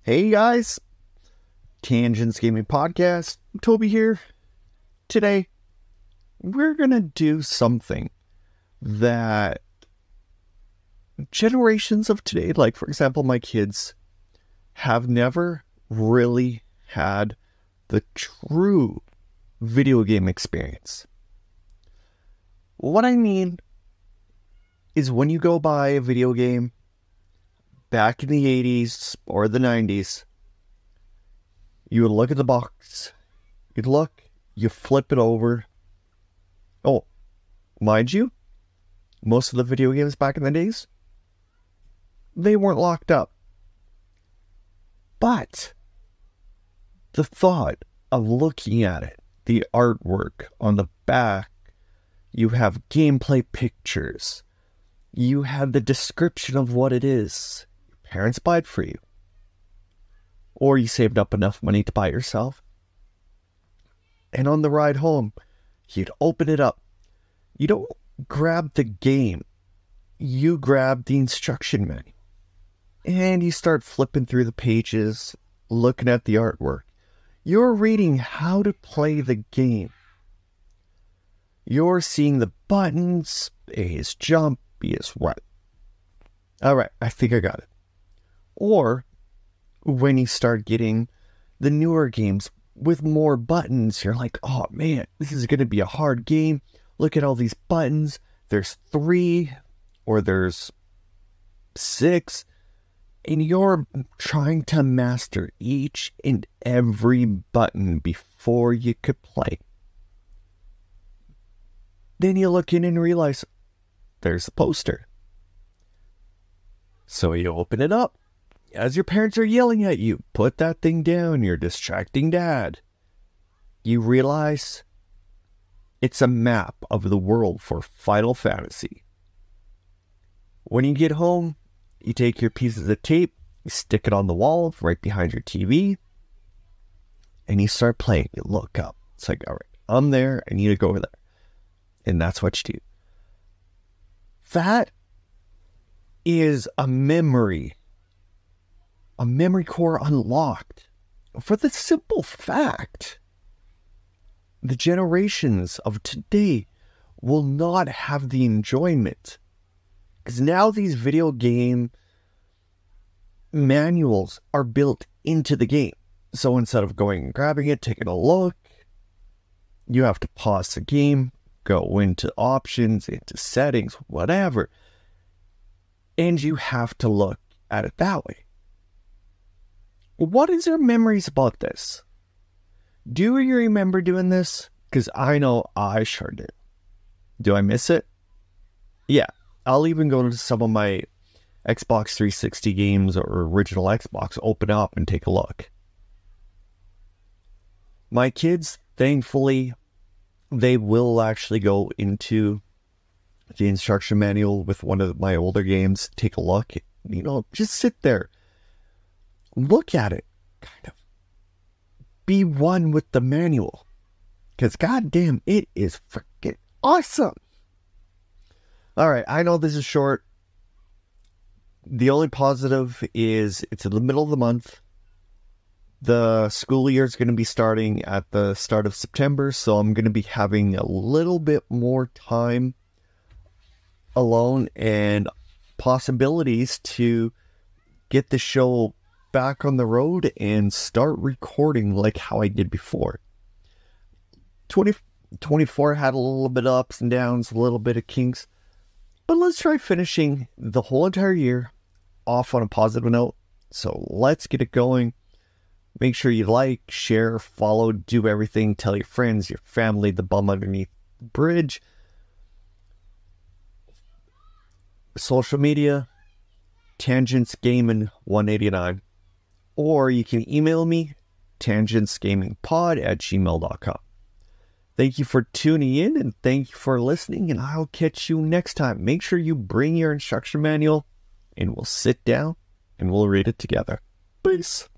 Hey guys, Tangents Gaming Podcast, Toby here. Today, we're gonna do something that generations of today, like for example my kids, have never really had the true video game experience. What I mean is when you go buy a video game back in the 80s or the 90s, you would look at the box, you flip it over. Oh, mind you, most of the video games back in the days, they weren't locked up. But the thought of looking at it, the artwork on the back, you have gameplay pictures, you have the description of what it is. Your parents buy it for you. Or you saved up enough money to buy it yourself. And on the ride home, you'd open it up. You don't grab the game. You grab the instruction manual. And you start flipping through the pages, looking at the artwork. You're reading how to play the game. You're seeing the buttons, A is jump, B is run. Alright, I think I got it. Or when you start getting the newer games with more buttons, you're like, oh man, this is going to be a hard game. Look at all these buttons. There's 3 or there's 6. And you're trying to master each and every button before you could play. Then you look in and realize there's a poster. So you open it up. As your parents are yelling at you, put that thing down, you're distracting dad. You realize it's a map of the world for Final Fantasy. When you get home, you take your pieces of tape, you stick it on the wall right behind your TV, and you start playing. You look up. It's like, all right, I'm there, I need to go over there. And that's what you do. That is a memory core unlocked, for the simple fact the generations of today will not have the enjoyment, because now these video game manuals are built into the game. So instead of going and grabbing it, taking a look, you have to pause the game, go into options, into settings, whatever, and you have to look at it that way. What is your memories about this? Do you remember doing this? Because I know I sure do. Do I miss it? Yeah, I'll even go into some of my Xbox 360 games or original Xbox, open up and take a look. My kids, thankfully, they will actually go into the instruction manual with one of my older games, take a look, just sit there. Look at it, kind of. Be one with the manual. Because goddamn, it is freaking awesome. Alright, I know this is short. The only positive is it's in the middle of the month. The school year is going to be starting at the start of September, so I'm going to be having a little bit more time alone and possibilities to get the show back on the road and start recording like how I did before. 2024 had a little bit of ups and downs, a little bit of kinks, but let's try finishing the whole entire year off on a positive note. So let's get it going. Make sure you like, share, follow, do everything. Tell your friends, your family, the bum underneath the bridge. Social media, Tangents Gaming 189. Or you can email me, tangentsgamingpod@gmail.com. Thank you for tuning in and thank you for listening, and I'll catch you next time. Make sure you bring your instruction manual and we'll sit down and we'll read it together. Peace.